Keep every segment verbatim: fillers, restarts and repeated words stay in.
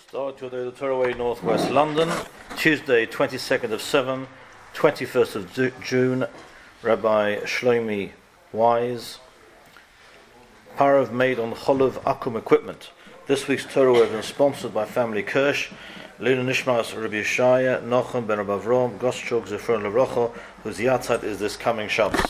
Start your day, the Torah Way, Northwest London, Tuesday, twenty-second of seven, twenty-first of June, Rabbi Shlomi Wise. Parav made on Cholov Akum equipment. This week's Torah Way has been sponsored by Family Kirsch, Luna Nishmas Rabbi Yeshaya, Nochem Ben Rabbi Avrom, Goschuk Zefron Lerocha, whose Yatzat is this coming Shabbos.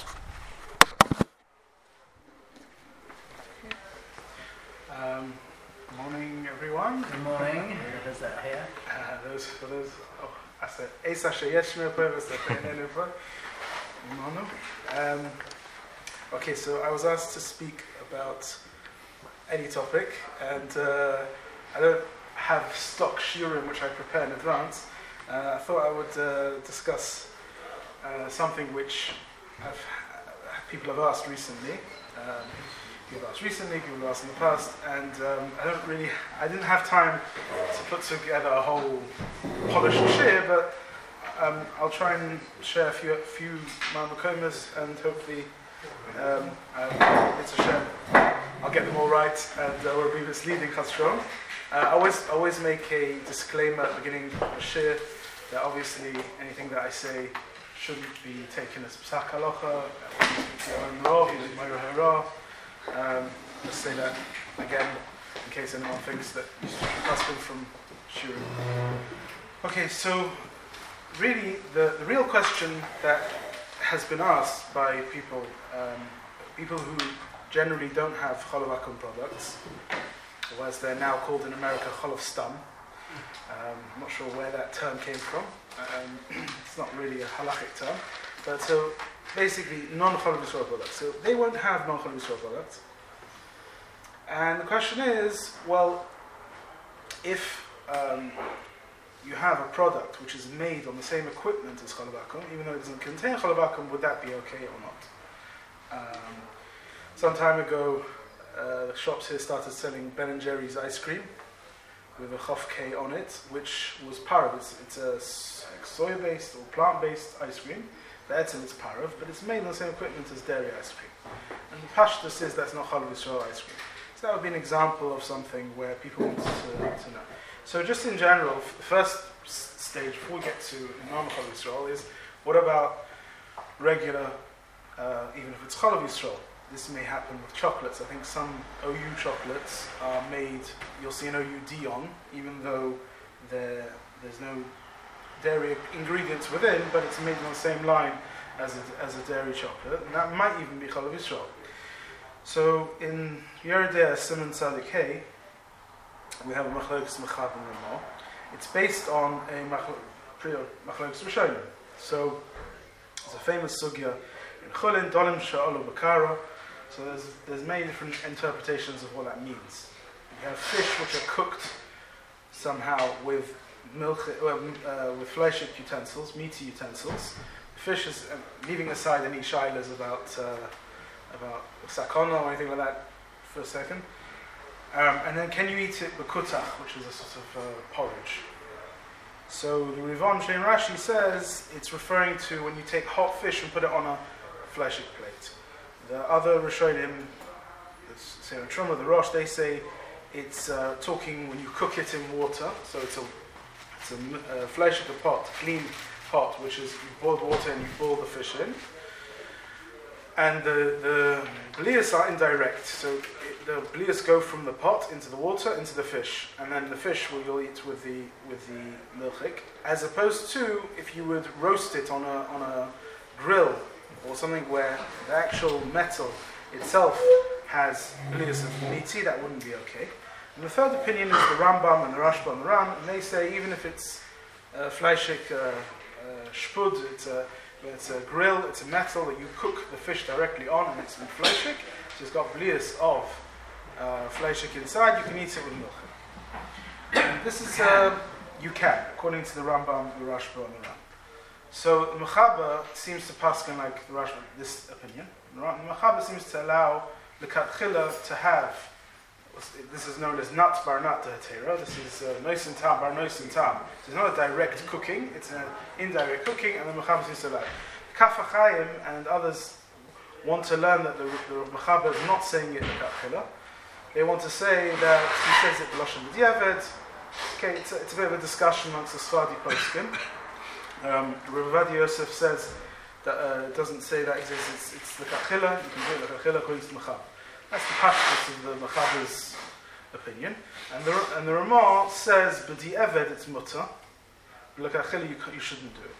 Um, good morning, everyone. Good morning. Who's that here? Uh, those for those. Oh, I said Esa Sheyeshme Purvis. Um Okay, so I was asked to speak about any topic, and uh, I don't have stock shiurim which I prepare in advance. Uh, I thought I would uh, discuss uh, something which I've, uh, people have asked recently. Um, people have asked recently, people have asked in the past, and um, I don't really, I didn't have time to put together a whole polished shir, but um, I'll try and share a few, few ma'amakomas, and hopefully um, uh, it's a shame I'll get them all right, and uh, will be misleading chas v'shalom. Uh, I always, always make a disclaimer at the beginning of the shir that obviously anything that I say shouldn't be taken as psak halacha, um, let's say that again in case anyone thinks that it's custom from shiurim. Okay, so really the, the real question that has been asked by people, um, people who generally don't have Cholov Akum products, or as they're now called in America, Cholov Stam. Um, I'm not sure where that term came from. Um, it's not really a halachic term. But so basically, non-Cholov Yisrael products. So they won't have non-Cholov Yisrael products. And the question is, well, if um, you have a product which is made on the same equipment as Cholov Akum, even though it doesn't contain Cholov Akum, would that be okay or not? Um, some time ago, uh, the shops here started selling Ben and Jerry's ice cream with a Chof K on it, which was parav. It's, it's a like soy-based or plant-based ice cream. The etzem is parav, but it's made on the same equipment as dairy ice cream. And the Pashtus says that's not Cholov Yisrael ice cream. So that would be an example of something where people want to, to know. So just in general, the first stage before we get to non-Cholov Yisrael is, what about regular, uh, even if it's Cholov Yisrael? This may happen with chocolates. I think some O U chocolates are made, you'll see an O U D on, even though there's no dairy ingredients within, but it's made on the same line as a, as a dairy chocolate, and that might even be Cholov Yisrael. So in Yeridea Simon Tzadik Hey, we have a Machlokes Mechab and Ramah. It's based on a Machlokes Rishonim. So it's a famous sugya in Chulin, Dolim Sha'olu Bakara. So there's there's many different interpretations of what that means. You have fish which are cooked somehow with milk, uh, with fleshik utensils, meaty utensils. Fish is, uh, leaving aside any shilas about uh, about sakana or anything like that for a second. Um, and then can you eat it bekutach, which is a sort of uh, porridge. So the Rivan Shein Rashi says it's referring to when you take hot fish and put it on a fleshik plate. The other Rishonim, say the Truma, the Rosh, they say it's uh, talking when you cook it in water. So it's a it's a uh, fleshik a pot, clean pot, which is you boil water and you boil the fish in. And the the blias are indirect, so it, the blias go from the pot into the water into the fish, and then the fish will you'll eat with the with the milchik, as opposed to if you would roast it on a on a grill or something where the actual metal itself has blias of meaty, that wouldn't be okay. And the third opinion is the Rambam and the Rashba and the Ram, and they say even if it's uh, fleischik uh, uh, shpud, it's a It's a grill, it's a metal that you cook the fish directly on, and it's in fleischik, so it's got blias of uh, fleischik inside, you can eat it with milk. And this is, uh, you can, according to the Rambam, the Rashba, and the Ram. So the Mechaber seems to paskin like the Rashba, this opinion. The Mechaber seems to allow the Katchila to have, this is known as nat bar nat hetera. This is noisin tam bar noisin tam. So it's not a direct cooking; it's an indirect cooking, and the Mechaber seems to allow. Kaf HaChaim and others want to learn that the, the Mechaber is not saying it in Katchila. They want to say that he says it b'lashon b'diavad, Okay, it's a, it's a bit of a discussion amongst the Sfardi poskim. Um, Rav Ovadia Yosef says that uh, it doesn't say that exists. It's, it's the kachila. You can do it like kachila according to the Machab. That's the pashtus of the Machaber's opinion. And the and the Ramah says, "B'di eved it's mutter. Like kachila, you you shouldn't do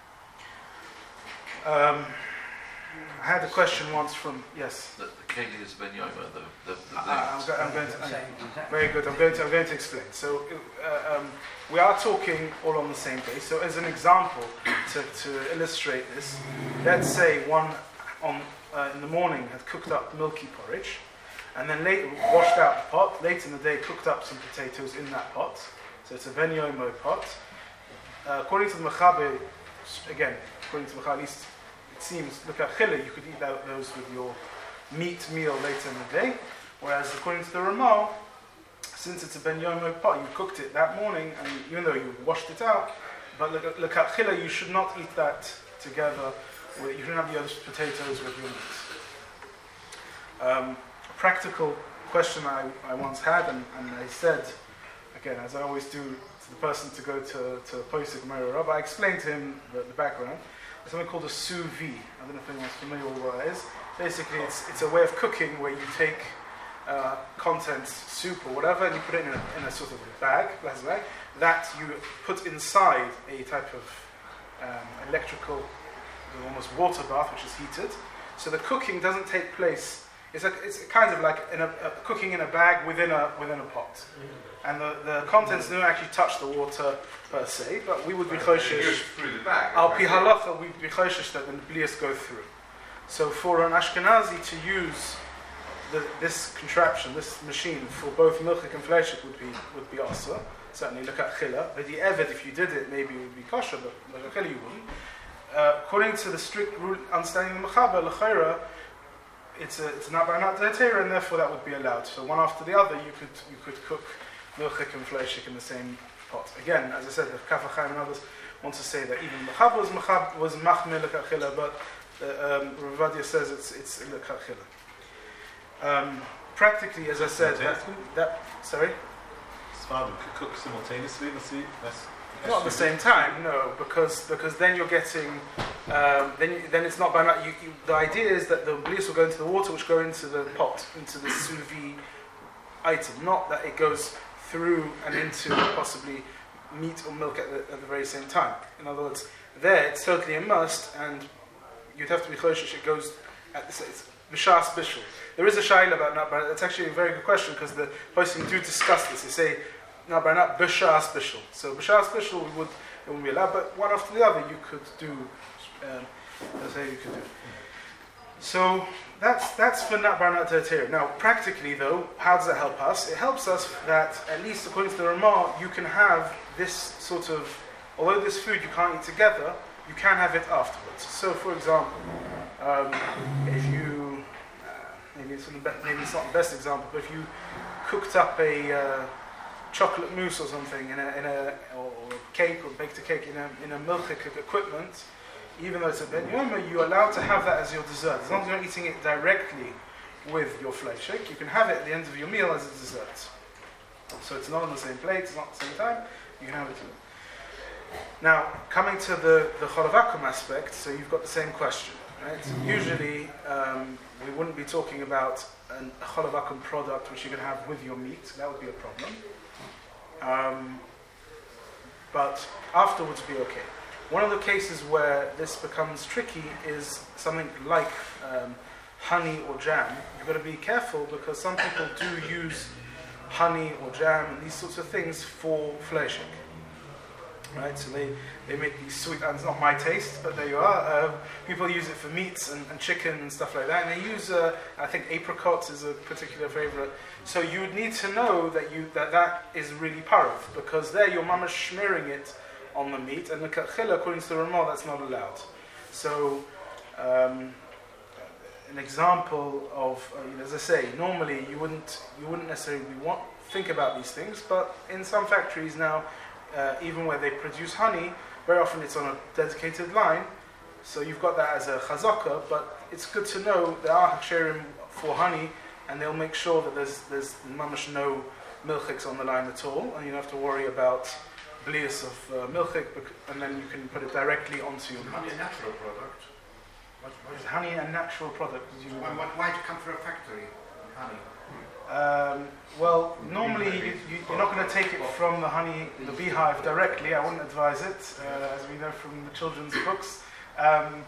it." Um, I had a question once from yes. The, the keli is ben yoma, the the, the I, I'm, go, I'm going to. I'm, Same. very good. I'm going to. I'm going to explain. So uh, um, we are talking all on the same day. So as an example to, to illustrate this, let's say one on uh, in the morning had cooked up milky porridge, and then later washed out the pot. Late in the day, cooked up some potatoes in that pot. So it's a ben yomo pot. Uh, according to the Mechaber, again, according to the Mechaber, at least it seems, look at chila, you could eat out those with your meat meal later in the day. Whereas according to the Ramah, since it's a ben yomo pot, you cooked it that morning, and even though you washed it out, but look at, look at chila, you should not eat that together. With, you shouldn't have the other potatoes with your meat. Um, a practical question I, I once had, and, and I said, again, as I always do to the person to go to to Posek Gemara Rabbah, I explained to him the, the background. There's something called a sous vide. I don't know if anyone's familiar with what that is. Basically, it's it's a way of cooking where you take uh, contents, soup or whatever, and you put it in a, in a sort of bag, plastic bag, that you put inside a type of um, electrical, almost water bath, which is heated. So the cooking doesn't take place. It's like it's kind of like in a, a cooking in a bag within a within a pot, and the, the contents don't actually touch the water per se. But we would be choshesh. through the bag. Al pi halacha, we'd be choshesh that the blias go through. So for an Ashkenazi to use the, this contraption, this machine for both milchik and fleishik would be would be also certainly look at chila. But the eved, if you did it, maybe it would be kosher, but look at chila you wouldn't. Uh, according to the strict rule, understanding the mechaber l'chayra, it's a it's not by not dehter, and therefore that would be allowed. So one after the other, you could you could cook milchik and fleishik in the same pot. Again, as I said, the Kaf HaChaim and others want to say that even mechaber was mechab was machmir l'kachila, but uh, um, Rav Ovadia says it's it's l'kachila. Um, practically, as I said, that, that sorry, Sfardim could cook simultaneously. Let's see. That's not at the same time, no, because because then you're getting, um, then you, then it's not by not. You, you, the idea is that the bliss will go into the water, which go into the pot, into the sous vide item, not that it goes through and into possibly meat or milk at the, at the very same time. In other words, there it's totally a must, and you'd have to be choshesh. It goes at the it's b'shas bishul. There is a shaila about that, but it's actually a very good question because the poskim do discuss this. They say. No, but not b'shas bishul. So b'shas bishul we would it wouldn't be allowed, but one after the other you could do. Um, let's say you could do. So that's that's for not barnat te'atir. Now, practically though, how does that help us? It helps us that at least according to the Ramah, you can have this sort of. Although this food you can't eat together, you can have it afterwards. So, for example, um, if you uh, maybe it's not the be- maybe it's not the best example, but if you cooked up a uh, chocolate mousse or something in a, in a or cake or baked a cake in a in a milchik equipment, even though it's a ben yoma, you're allowed to have that as your dessert. As long as you're not eating it directly with your fleishik, you can have it at the end of your meal as a dessert. So it's not on the same plate, it's not at the same time, you can have it too. Now, coming to the, the cholavakum aspect, so you've got the same question, right? Usually, um, we wouldn't be talking about an, a cholavakum product which you can have with your meat, that would be a problem. Um, but afterwards be okay. One of the cases where this becomes tricky is something like um, honey or jam. You've got to be careful because some people do use honey or jam and these sorts of things for fleishik. Right, so they, they make these sweet, and it's not my taste, but there you are. Uh, people use it for meats and, and chicken and stuff like that, and they use, uh, I think, apricots is a particular favorite. So you would need to know that you that that is really parov, because there your mama smearing it on the meat, and the kachila, according to the Ramah, that's not allowed. So, um, an example of, uh, you know, as I say, normally you wouldn't you wouldn't necessarily want think about these things, but in some factories now. Uh, even where they produce honey, very often it's on a dedicated line, so you've got that as a chazaka, but it's good to know there are haksherim for honey, and they'll make sure that there's there's mamash no milchiks on the line at all, and you don't have to worry about blias of uh, milchik, and then you can put it directly onto your Honey, mat. a natural product. What, what Is honey a natural product? Did you why, why, why it come from a factory? Honey. Um, well, normally you, you, you're not going to take it from the honey, the beehive directly. I wouldn't advise it, uh, as we know from the children's books. Um,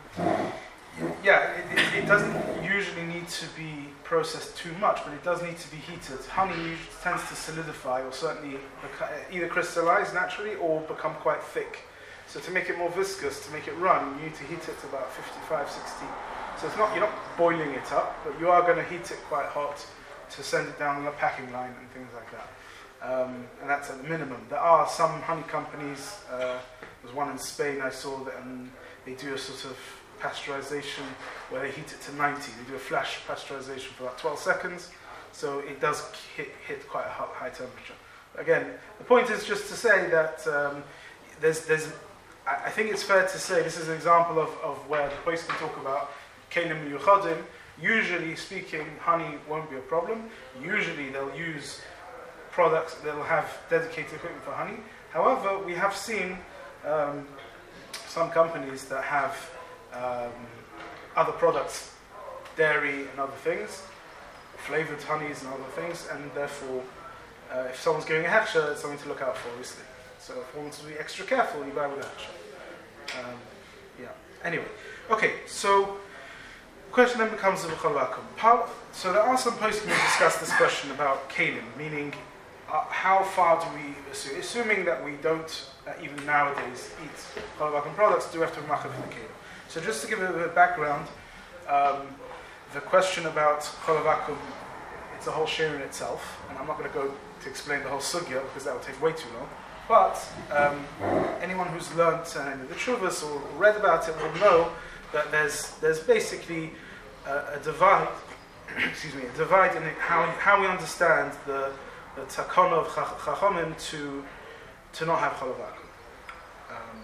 yeah, it, it, it doesn't usually need to be processed too much, but it does need to be heated. Honey usually tends to solidify, or certainly beca- either crystallize naturally or become quite thick. So to make it more viscous, to make it run, you need to heat it to about fifty-five, sixty. So it's not, you're not boiling it up, but you are going to heat it quite hot to send it down the packing line and things like that. Um, and that's at the minimum. There are some honey companies, uh, there's one in Spain I saw, that and they do a sort of pasteurization where they heat it to ninety. They do a flash pasteurization for about twelve seconds, so it does hit, hit quite a hot, high temperature. Again, the point is just to say that um, there's, there's, I think it's fair to say this is an example of, of where the place can talk about kelim yuchadim. Usually speaking, honey won't be a problem. Usually they'll use products, they'll have dedicated equipment for honey. However, we have seen um, some companies that have um, other products, dairy and other things, flavored honeys and other things, and therefore uh, if someone's giving a hechsher, it's something to look out for, obviously. So if one wants to be extra careful, you buy with a hechsher. Um, yeah. Anyway, okay, so the question then becomes of a So there are some poskim who discuss this question about kalim, meaning uh, how far do we assume, assuming that we don't uh, even nowadays eat chalabakum products, do we have to be machar for the kalim? So just to give a bit of background, um, the question about chalabakum, it's a whole share in itself, and I'm not going to go to explain the whole sugya because that would take way too long. But um, anyone who's learnt uh, the Tshuvas or read about it will know that there's there's basically a, a divide, excuse me, a divide in it, how how we understand the the takana of Chachamim to to not have chalabakum. Um,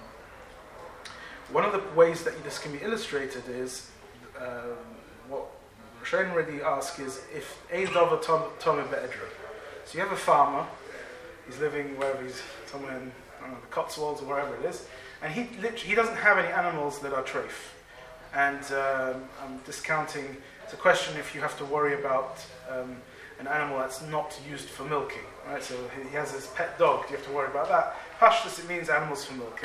one of the ways that this can be illustrated is um, what Shane already asked is if ein davar tomeh be'edra. So you have a farmer, he's living wherever he's somewhere in I don't know, the Cotswolds or wherever it is, and he he doesn't have any animals that are treif. And um, I'm discounting, it's a question if you have to worry about um, an animal that's not used for milking, right? So he, he has his pet dog, do you have to worry about that? Pashtus, it means animals for milking.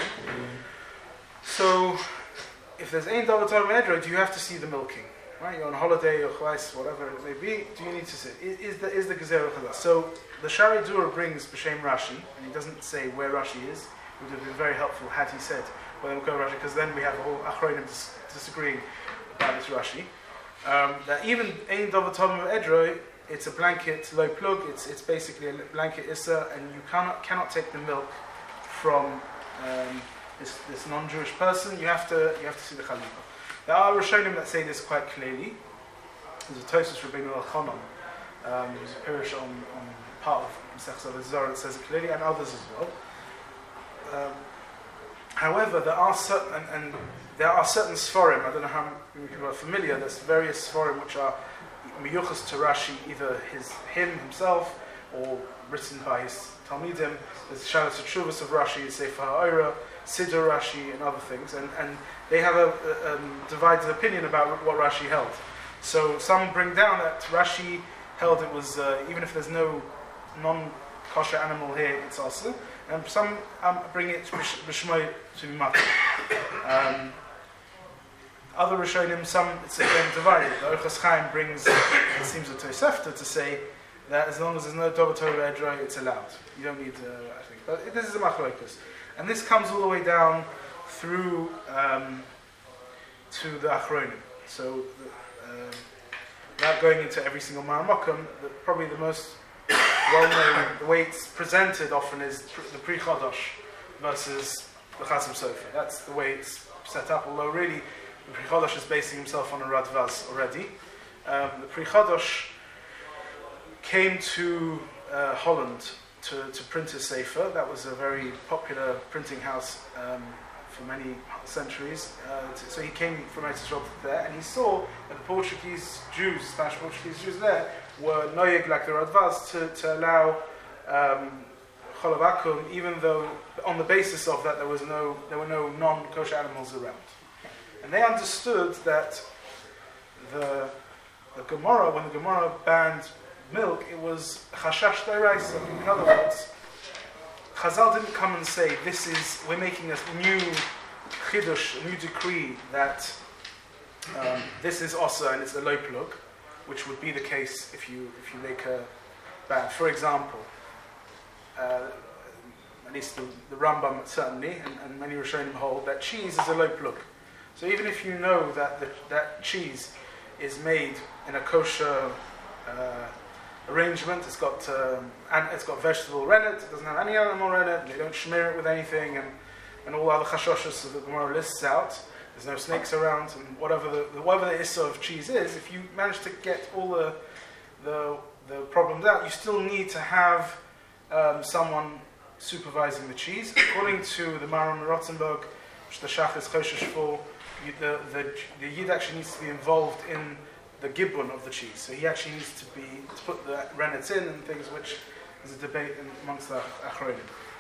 So if there's ein davar tomeh be'edra, do you have to see the milking? Right? You're on holiday or chwais, whatever it may be, do you need to see? Is, is the, is the gezerah chazal? So the Shari Dura brings B'Shem Rashi, and he doesn't say where Rashi is. It would have been very helpful had he said where we'll go Rashi, because then we have a whole Achronim dis- disagreeing about this Rashi. Um, that even ein davar tomeh be'edra, it's a blanket low plug. It's it's basically a blanket issa, and you cannot cannot take the milk from um, this this non-Jewish person. You have to you have to see the chalitza. There are Rishonim that say this quite clearly. There's a Tosfos Rabbeinu Elchanan, um, who's a Pirish on, on part of Masechta Zora that says it clearly, and others as well. Um, however, there are certain and, and there are certain Sforim. I don't know how many people are familiar. There's various Sforim which are miyuchas to Rashi, either his him himself or written by his Talmidim. There's Shalas Tshuvas of Rashi, Sefer HaOra, Siddur Rashi, and other things, and and they have a, a um, divided opinion about what Rashi held. So some bring down that Rashi held it was uh, even if there's no non-kosher animal here, it's also, and some um, bring it b'shmoi to be matter. Um, other Rishonim, some it's again divided. The Orchos Chaim brings, it seems, a Tosefta to say that as long as there's no davar tomeh be'edra, it's allowed. You don't need, uh, I think, but it, this is a machlokas, and this comes all the way down through um, to the Achronim. So, the, um, without going into every single Maramokum, the, probably the most well-known, the way it's presented often is the Pri Chodosh versus the Chasam Sofer. That's the way it's set up, although really the Pri Chodosh is basing himself on a Radvaz already. Um, the Pri Chodosh came to uh, Holland to, to print his Sefer. That was a very popular printing house um, for many centuries. Uh, to, so he came from Eretz Yisrael there, and he saw that the Portuguese Jews, Spanish Portuguese Jews there, were noyeg like the Radvaz to, to allow um, chalav akum, even though on the basis of that there was no, there were no non-kosher animals around. And they understood that the, the Gemara, when the Gemara banned milk, it was chashash d'oraisa. In other words, Chazal didn't come and say, this is, we're making a new chidush, a new decree that um, this is osa and it's a lo plug, which would be the case if you if you make a ban. For example, uh, at least the, the Rambam certainly, and, and many Rishonim hold that cheese is a lo plug. So even if you know that the, that cheese is made in a kosher uh, arrangement, it's got um, and it's got vegetable rennet, it doesn't have any animal rennet, they don't smear it with anything, and, and all other chashoshas that the Gemara lists out. There's no snakes around, and whatever the whatever the issa of cheese is, if you manage to get all the the, the problems out, you still need to have um, someone supervising the cheese. According to the Maram Rottenberg, which the Shach is choshesh for, you, the, the the Yid actually needs to be involved in the gibbon of the cheese. So he actually needs to be to put the rennets in and things, which is a debate in, amongst the achronim.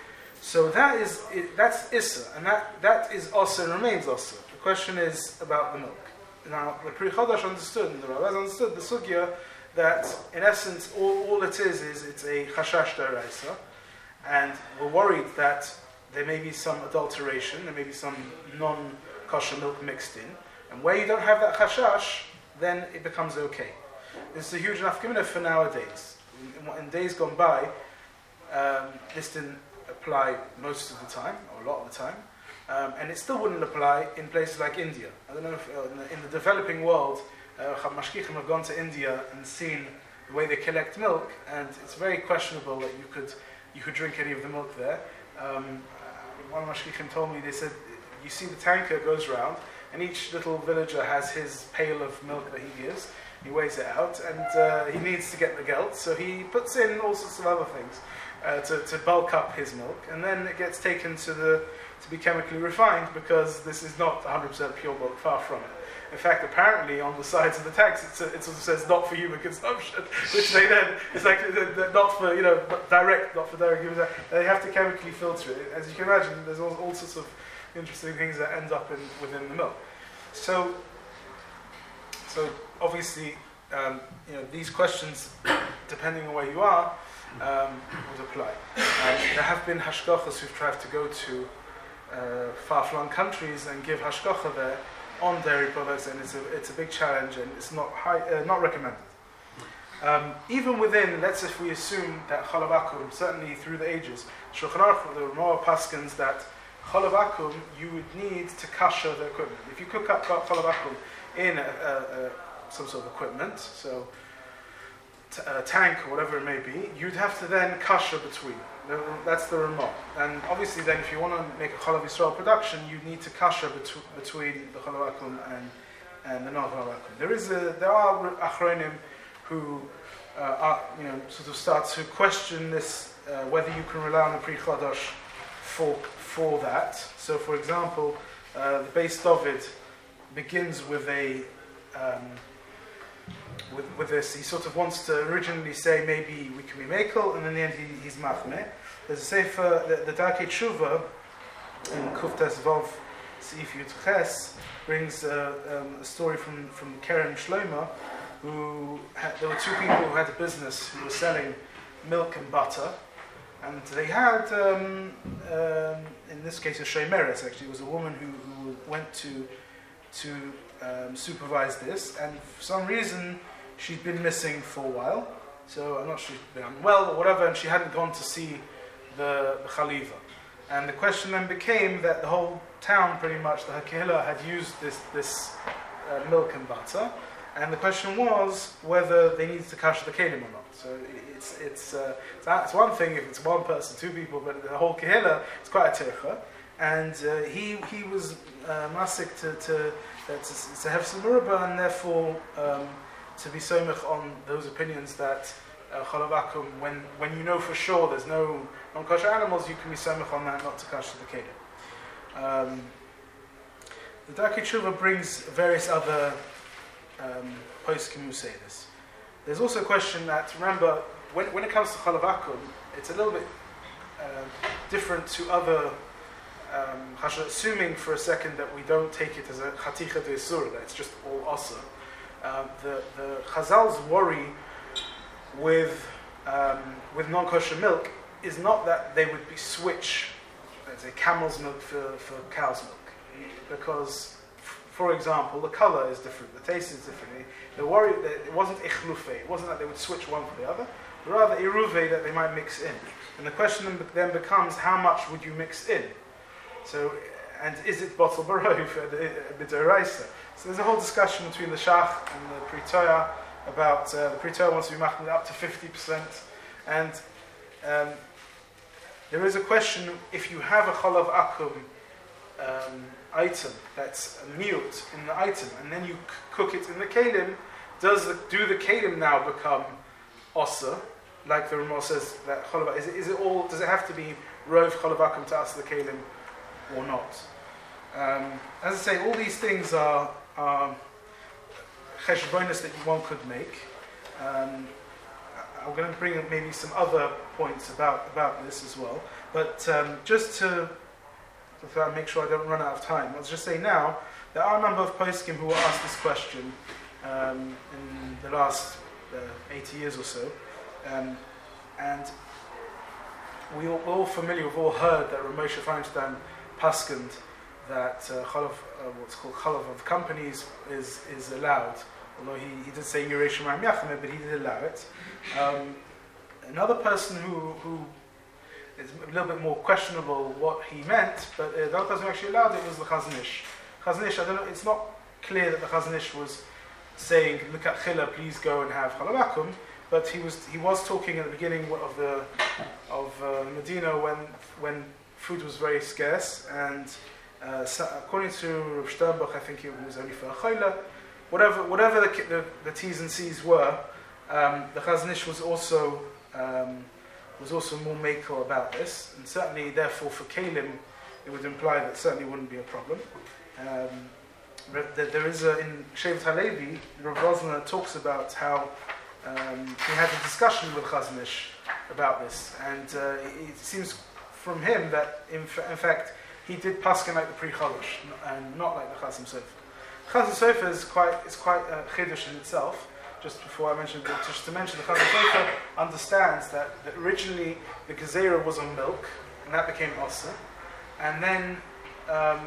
So that is that's issa, and that that is also and remains also. The question is about the milk. Now the Pri Chodesh understood, and the rabbis understood the sugya that in essence all, all it is is it's a chashash d'oraisa, and we're worried that there may be some adulteration, there may be some non-kosher milk mixed in, and where you don't have that chashash, then it becomes okay. This is a huge enough given for nowadays. In, in days gone by, um, this didn't apply most of the time, or a lot of the time, um, and it still wouldn't apply in places like India. I don't know if uh, in, the, in the developing world, uh, mashgichim have gone to India and seen the way they collect milk, and it's very questionable that you could you could drink any of the milk there. Um, one of mashgichim told me, they said, you see the tanker goes round, and each little villager has his pail of milk that he gives. He weighs it out, and uh, he needs to get the gelt, so he puts in all sorts of other things uh, to, to bulk up his milk, and then it gets taken to the to be chemically refined, because this is not one hundred percent pure milk, far from it. In fact, apparently on the sides of the tanks it, it also says not for human consumption, which they then, it's like not for, you know, direct, not for direct human. They have to chemically filter it. As you can imagine, there's all, all sorts of interesting things that end up in within the milk. So, so obviously, um, you know, these questions, depending on where you are, um, would apply. Um, there have been hashgachas who've tried to go to uh, far-flung countries and give hashgacha there on dairy products, and it's a it's a big challenge, and it's not high, uh, not recommended. Um, even within, let's if we assume that chalav akum, certainly through the ages, Shulchan Aruch, the Ramah paskins that chalav akum, you would need to kasher the equipment. If you cook up chalav akum in a, a, a, some sort of equipment, so t- a tank or whatever it may be, you'd have to then kasher between. That's the Ramah. And obviously then if you want to make a chalav Yisrael production, you need to kasher betw- between the chalav akum and, and the non-chalav akum. There is a, there are achronim who uh, are, you know, sort of start to question this, uh, whether you can rely on the Pri Chodesh for for that. So, for example, uh, the Beis David begins with a um, with, with this. He sort of wants to originally say maybe we can be mekel, and in the end he, he's machmeh. There's a sefer, the, the Darkei Tshuva in Kuftes Vav Seif Yud Ches brings uh, um, a story from from Kerem Shlomo, who had, there were two people who had a business who were selling milk and butter. And they had, um, um, in this case, a sheimeres. Actually, it was a woman who, who went to to um, supervise this, and for some reason she'd been missing for a while. So I'm not sure she'd been unwell or whatever, and she hadn't gone to see the, the chaliva. And the question then became that the whole town, pretty much, the Hakehila, had used this this uh, milk and butter, and the question was whether they needed to kasher the kelim or not. So it's it's uh, it's one thing if it's one person, two people, but the whole kehila, it's quite a tircha. And uh, he he was uh, masik to to, uh, to to have some merubah, and therefore um, to be somech on those opinions that uh, chalav akum, when when you know for sure there's no non-kosher animals, you can be somech on that, not to kasher the kelim. Um, the Darkei Tshuva brings various other um, poskim who say this. There's also a question that, remember, when, when it comes to chalav akum, it's a little bit uh, different to other. Um, assuming for a second that we don't take it as a chaticha de isur, that it's just all asa. Um, the the Chazal's worry with um, with non-kosher milk is not that they would be switch, let's say, camel's milk for, for cow's milk, because, f- for example, the color is different, the taste is different. The worry that it wasn't ichlufe, it wasn't that they would switch one for the other, but rather iruve, that they might mix in. And the question then becomes, how much would you mix in? So, and is it bottle barov b'doraisa? So there's a whole discussion between the Shach and the Pri Toya about uh, the Pri Toya wants to be machmir up to fifty percent, and um, there is a question if you have a chalav akum um, item that's a miut in the item, and then you c- cook it in the kelim, does the, do the kelim now become osa? Like the Ramah says that chalav, is it, is it all? Does it have to be rov chalav akum to asa the kelim? Or not. Um, as I say, all these things are, are cheshbonos that one could make. Um, I'm going to bring up maybe some other points about, about this as well. But um, just to, to make sure I don't run out of time, I'll just say now, there are a number of poskim who were asked this question um, in the last uh, eighty years or so. Um, and we all, we're all familiar, we've all heard that Ramosha Feinstein Paskund that uh, chalav, uh, what's called chalav of companies is is allowed. Although he, he did say Yerusha Ma'am Yachmeh, but he did allow it. Um, another person who who is a little bit more questionable what he meant, but uh, the other person who actually allowed it was the Chazon Ish. Chazon Ish, I don't know. It's not clear that the Chazon Ish was saying, "Look at Chila, please go and have chalav akum," but he was he was talking at the beginning of the of uh, Medina when when. food was very scarce, and uh, so according to Rav Sternbach, I think it was only for a chayla. Whatever, whatever the, the, the T's and C's were, um, the Chazon Ish was also um, was also more makel about this, and certainly, therefore, for Kalim, it would imply that certainly wouldn't be a problem. Um, but there is a, in Shevet HaLevi, Rav Rosner talks about how um, he had a discussion with Chazon Ish about this, and uh, it, it seems from him that in, f- in fact he did paskin like the Pri Chalosh and not like the Chasam Sofer. Chasam Sofer is quite it's quite a chiddush in itself. Just before I mentioned it, just to mention the Chasam Sofer understands that, that originally the gezerah was on milk and that became osa, and then um,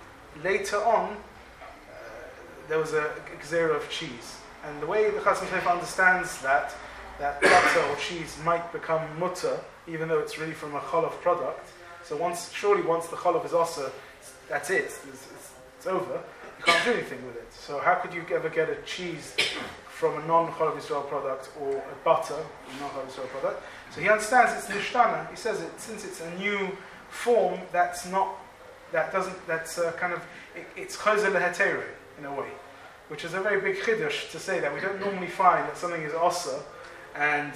later on uh, there was a gezerah of cheese. And the way the Chasam Sofer understands that that butter or cheese might become mutter, even though it's really from a chalav product. So once, surely once the chalav is also, that's it, it's, it's, it's over. You can't do anything with it. So how could you ever get a cheese from a non-chalav Israel product or a butter from a non-chalav Israel product? So he understands it's nishtana. He says it since it's a new form that's not, that doesn't, that's uh, kind of, it, it's chozer lehetere in a way, which is a very big chiddush to say that we don't normally find that something is osa and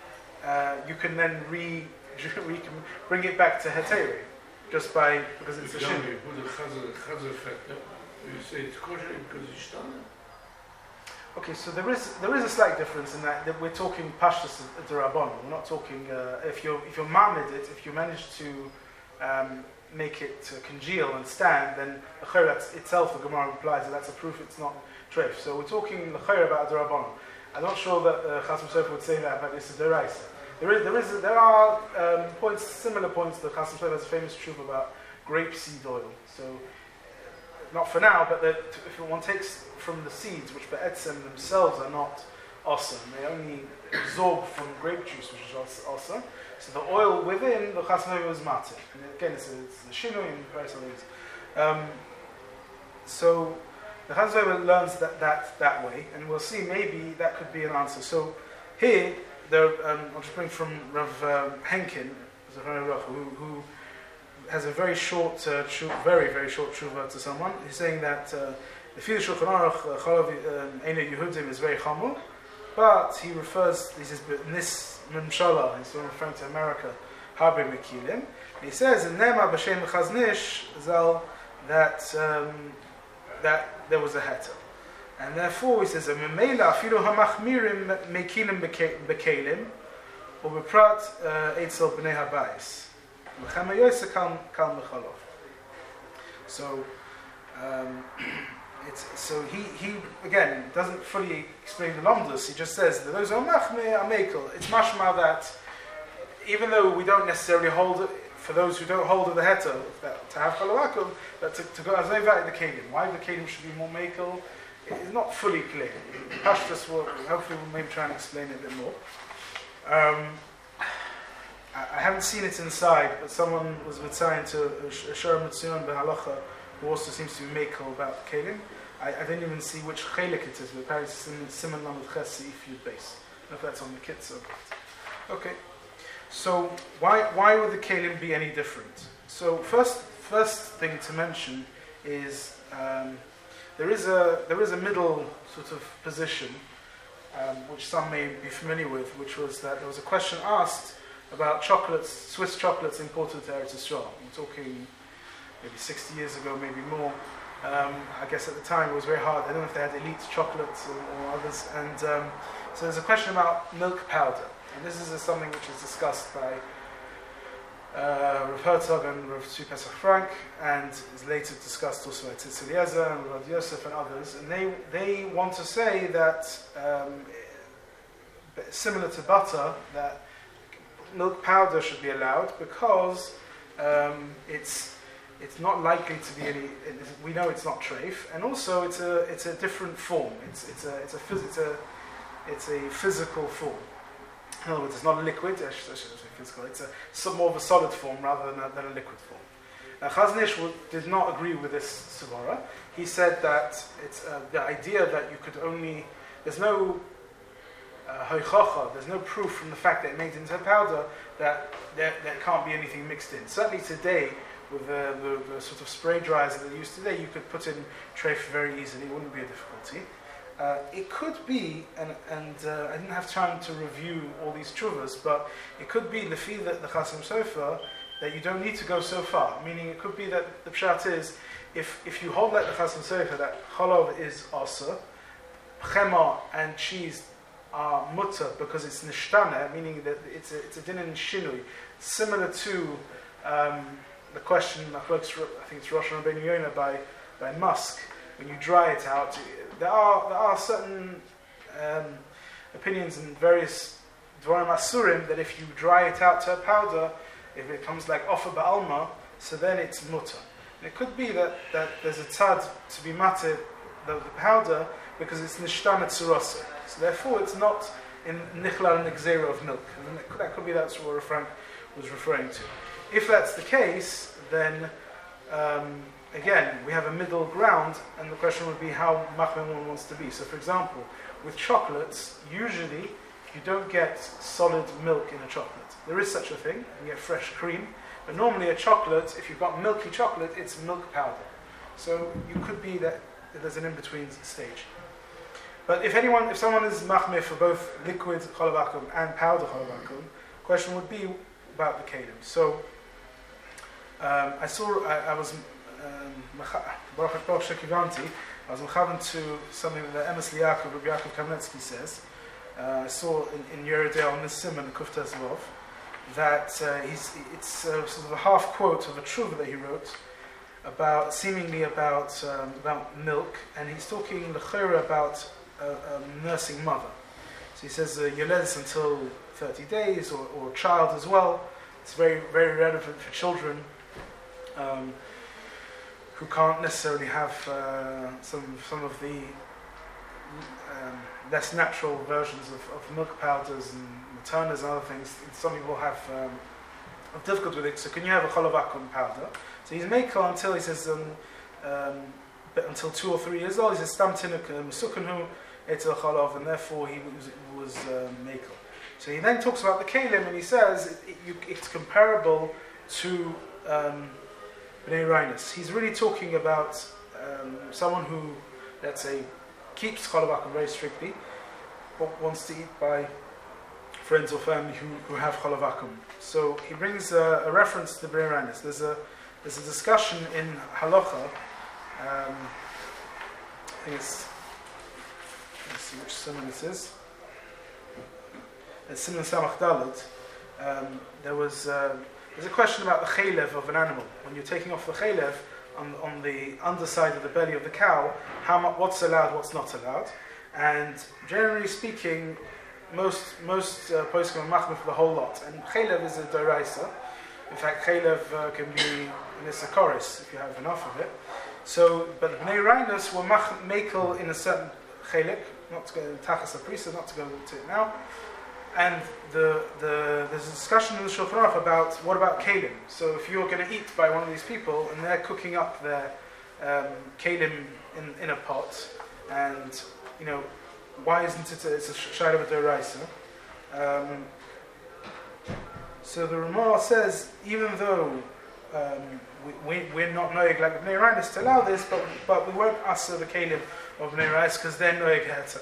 uh, you can then re, re bring it back to heteri just by because it's a shinui. You put a chazer, chazer factor. You say it's kosher because it's done. Okay, so there is there is a slight difference in that, that we're talking pashtus derabbanan. We're not talking uh, if you're if you're mamid it, if you manage to um, make it uh, congeal and stand, then the chayra itself, the Gemara implies that that's a proof it's not treif. So we're talking the chayra about derabbanan. I'm not sure that uh, Chasam Sofer would say that, but this is deraisa. There is, there is, there are um, points, similar points. That Chasam Sofer has a famous truth about grapeseed oil. So, not for now, but that if one takes from the seeds, which be'etzem themselves are not awesome, they only absorb from grape juice, which is awesome. So the oil within the Chasam Sofer is matir. And again, it's a, it's a shinui and various other things. Um, so. The Chasam Sofer learns that, that that way, and we'll see maybe that could be an answer. So here, there, um, I'll just bring from Rav um, Henkin, who, who has a very short, uh, tshuva, very very short tshuva to someone. He's saying that the Fidu Shulchan Aruch Chalav Eina Yehudim is very chamur, but he refers. He says Nis Memshala. He's referring to America, Habe Mekilim. He says in Nema B'Shem Chazon Ish Zal that. Um, that there was a heter. And therefore he says, Memela afilu hamachmirim mekilim bekelim, ובפרט אצל בני הבייס. וכמה יוסה קל מחלוף. So, um, it's, so he, he, again, doesn't fully explain the Lomdus. He just says that those are machme amekel. It's mashma that, even though we don't necessarily hold it, for those who don't hold of the heter, that to have chalawakum, but to, to go as they value the kelim. Why the kelim should be more mekel is not fully clear. Pashtus will, hopefully we'll maybe try and explain it a bit more. Um, I haven't seen it inside, but someone was mitzaying to Shara Mitzion Behalacha, who also seems to be mekel about kelim. I, I didn't even see which chelik it is, but apparently it's in Simon Lamed Ches Seif Yud Beis. I don't know if that's on the Kitzur. Okay. So why why would the kelim be any different? So first first thing to mention is um, there is a there is a middle sort of position um, which some may be familiar with, which was that there was a question asked about chocolates, Swiss chocolates imported to Eretz Yisrael. I'm talking maybe sixty years ago, maybe more. Um, I guess at the time it was very hard. I don't know if they had elite chocolates or, or others. And um, so there's a question about milk powder. And this is something which is discussed by uh, Rav Herzog and Rav Tzvi Pesach Frank, and is later discussed also by Tzitz Eliezer and Rav Yosef and others. And they they want to say that, um, similar to butter, that milk powder should be allowed because um, it's it's not likely to be any. It, we know it's not treif, and also it's a it's a different form. It's it's a it's a phys, it's a it's a physical form. In other words, it's not a liquid. I should, I should say physical. It's a some more of a solid form rather than a, than a liquid form. Now, Chazon Ish did not agree with this svara. He said that it's uh, the idea that you could only there's no hoichacha, uh, there's no proof from the fact that it made into a powder that there, there can't be anything mixed in. Certainly today, with the, the, the sort of spray dryers that they use today, you could put in treif very easily. It wouldn't be a difficulty. Uh, it could be, and, and uh, I didn't have time to review all these chuvas, but it could be lefi the, the Chasam Sofer that you don't need to go so far. Meaning, it could be that the pshat is if if you hold like the Chasam Sofer that cholov is asa, chema and cheese are mutter because it's nishtana, meaning that it's a, it's a din in shinui, similar to um, the question I think it's Rosh Rabbeinu Yonah by by Musk. When you dry it out, there are there are certain um, opinions in various dvarim asurim that if you dry it out to a powder, if it comes like ofa ba'alma, so then it's mutter. And it could be that, that there's a tad to be matter the, the powder because it's nishtana tzurasa. So therefore, it's not in nichlal and gzera of milk. And that could, that could be that's what Frank was referring to. If that's the case, then um, again we have a middle ground, and the question would be how machmir one wants to be. So, for example, with chocolates, usually you don't get solid milk in a chocolate. There is such a thing; you get fresh cream. But normally, a chocolate, if you've got milky chocolate, it's milk powder. So you could be that there's an in-between stage. But if anyone, if someone is machmir for both liquid chalav and powder chalav, question would be about the kelim. So um, I saw, I, I was Baruch Shekivanti. I was mechavan to something that Emes Liakov, Rabbi Yaakov Kamenetsky says. Uh, I saw in, in Yeridei on the Simon Kuftas Vov that uh, he's, it's uh, sort of a half quote of a tshuva that he wrote about seemingly about um, about milk, and he's talking l'chera about a, a nursing mother. So he says uh, yoledes until thirty days, or, or child as well. It's very very relevant for children um, who can't necessarily have uh, some some of the um, less natural versions of, of milk powders and materners and other things. Some people have um, difficulty with it. So can you have a chalav akum powder? So he's mekel until he says um, um, until two or three years old. He says stam tinuk mesukanu etel chalav, and therefore he was, was uh, mekel. So he then talks about the kelim, and he says it, it, you, it's comparable to um, bnei rainis. He's really talking about um, someone who, let's say, keeps chalav akum very strictly, but wants to eat by friends or family who, who have chalav akum. So he brings a, a reference to the bnei rainis. There's a there's a discussion in halacha. Um, I think it's, let's see which summon this is. at Simon Samach Dalet, um, there was uh, there's a question about the chaylev of an animal. When you're taking off the chaylev on, on the underside of the belly of the cow, how much, what's allowed, what's not allowed. And generally speaking, most most uh, poskim are machmir for the whole lot. And chaylev is a doraisa. In fact, chaylev uh, can be an isakoris if you have enough of it. So, but the Bnei Reinus were mach- makel in a certain chaylik, not to go in tachas aprisa, not to go to it now. And the, the there's a discussion in the Shulchan Aruch about what about kalim. So if you're going to eat by one of these people and they're cooking up their um, kalim in, in a pot, and you know, why isn't it a, it's a shayla of a doraisa? Um So the Ramah says, even though um, we, we, we're not noeg like Bnei Reinus to allow this, but but we won't ask the kalim of Bnei Reinus because they're noeg heter.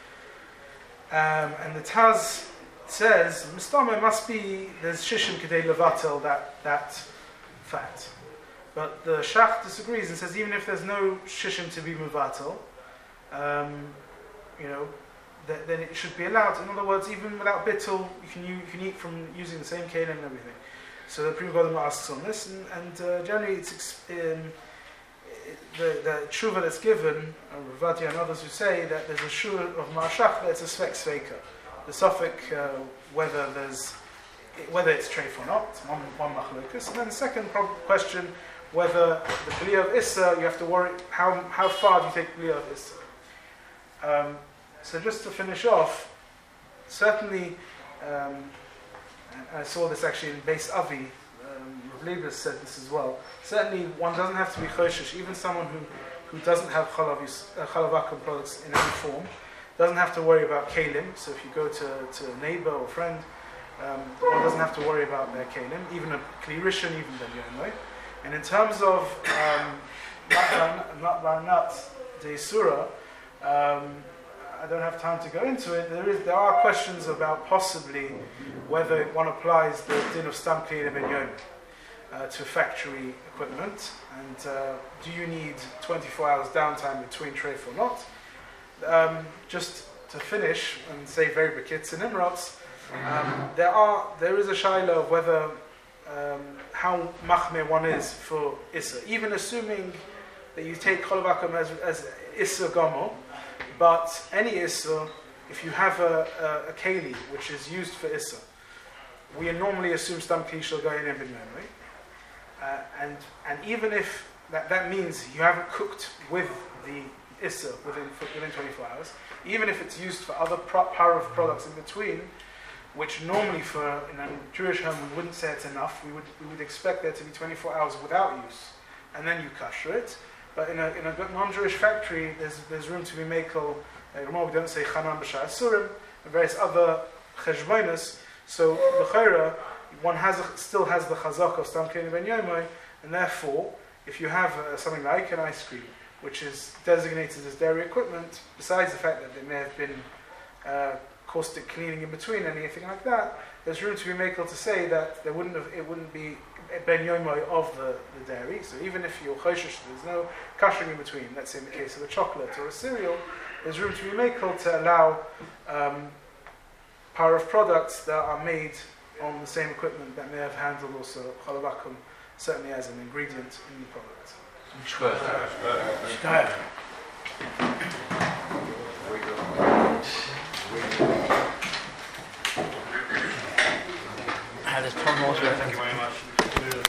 Um, and the Taz says, Mistama must be, there's shishim kedei levatel, that, that fact. But the Shach disagrees and says, even if there's no shishim to be mevatel, um, you know, th- then it should be allowed. In other words, even without bittul, you can, you, you can eat from using the same kelim and everything. So the Pri Megadim asks on this, and, and uh, generally it's ex- um, the, the tshuva that's given, uh, Ravadia and others who say that there's a shur of Marshach that it's a svek sveika. The suffix uh, whether there's whether it's treif or not, one, one machlokus. And then the second prob- question, whether the b'liya of Issa, you have to worry, how how far do you take b'liya of Issa? Um, so just to finish off, certainly, um, and I saw this actually in Beis Avi, um, Rav Leibus said this as well, certainly one doesn't have to be choshish, even someone who, who doesn't have chalav, uh, chalav akum products in any form, doesn't have to worry about kalim. So if you go to, to a neighbor or friend, um, one doesn't have to worry about their kalim, even a kli rishon, even ben yoimai. And in terms of matbar nut de surah, um, I don't have time to go into it. There is there are questions about possibly whether one applies the din of stam kli ben yoimai uh, to factory equipment, and uh, do you need twenty-four hours downtime between treif or not? Um, just to finish and say very bekitz and imrots, um, there are there is a shaila of whether um, how machmir one is for issa, even assuming that you take cholav akum as as issa gamo, but any issa, if you have a, a, a keli which is used for issa, we normally assume stam kli shall go in ibn memory, uh, and and even if that that means you haven't cooked with the Issa within within twenty-four hours, even if it's used for other pro- parav products in between, which normally for in a Jewish home we wouldn't say it's enough. We would we would expect there to be twenty-four hours without use, and then you kasher it. But in a in a non-Jewish factory, there's there's room to be makel. Uh, we don't say chanan b'shar surim and various other cheshbonos. So l'chayra, one has a, still has the chazak of stam kli ben yoimai, and therefore, if you have uh, something like an ice cream, which is designated as dairy equipment, besides the fact that there may have been uh, caustic cleaning in between, anything like that, there's room to be makel to say that there wouldn't have, it wouldn't be ben yoimai of the, the dairy. So even if you're choshish, there's no kashering in between. Let's say in the case of a chocolate or a cereal, there's room to be makel to allow um, power of products that are made on the same equipment that may have handled also cholav akum, certainly as an ingredient in the product. Shkoyach. Shkoyach. How does Tom Moore? Thank you very much.